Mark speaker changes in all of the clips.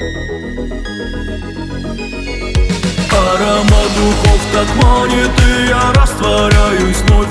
Speaker 1: Аромат духов так манит, и я растворяюсь вновь.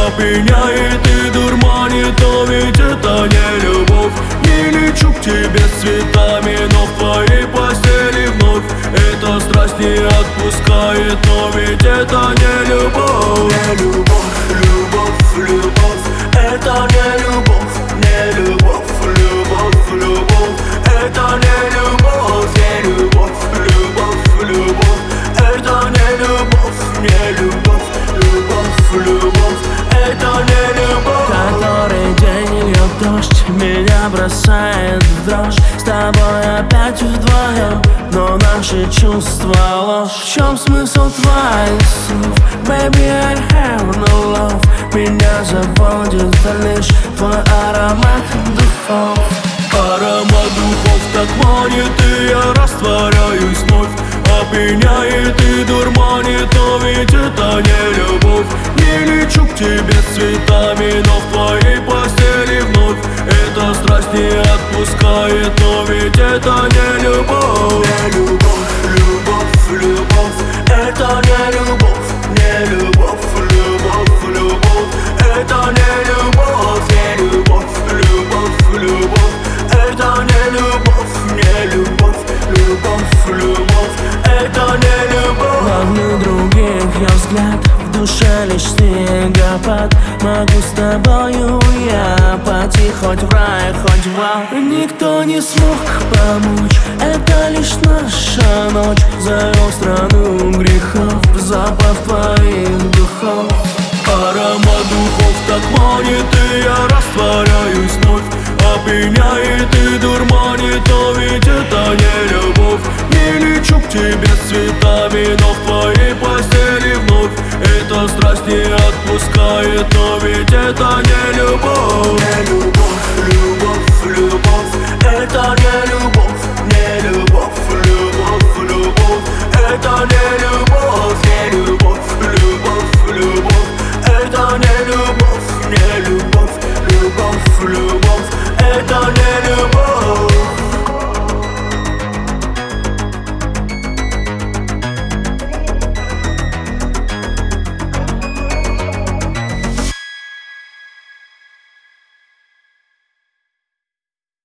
Speaker 1: Опьяняет и дурманит, но ведь это не любовь. Не лечу к тебе с цветами, но в твоей постели вновь. Эта страсть не отпускает, но ведь это не любовь. Не любовь, любовь, любовь. Это не любовь, не любовь, любовь, любовь. Это не любовь, не любовь, любовь, любовь. Это не любовь, не любовь, любовь, любовь. Это не любовь.
Speaker 2: Который день льет дождь, меня бросает в дрожь. С тобой опять вдвоем, но наши чувства ложь. В чем смысл твоих слов? Baby, I have no love. Меня заводит лишь твой аромат духов.
Speaker 1: Аромат духов так манит, и я растворяюсь вновь. Опьяняет и дурманит, но ведь это не любовь. Не лечу к тебе с цветами, но в твоей постели вновь. Эта страсть не отпускает, но ведь это не любовь. Не любовь, любовь, любовь. Это не любовь, не любовь, любовь, любовь. Это не любовь, не любовь, любовь, любовь. Это не любовь, не любовь, любовь, любовь. Это не любовь.
Speaker 2: Ловлю других я взгляд, в душе лишь снегопад. Могу с тобою я пойти хоть в рай, хоть в ад. Никто не смог помочь, это лишь наша ночь. Зовем страну грехов, запах твоих духов.
Speaker 1: Аромат духов так манит, и я растворяюсь вновь. Опьяняет и дурманит, но ведь это не любовь. Не лечу к тебе с цветами, но в твоей постели вновь. Эта страсть не отпускает, но ведь это не любовь. Не любовь, любовь, любовь. Это не любовь, не любовь, любовь, любовь. Это не любовь.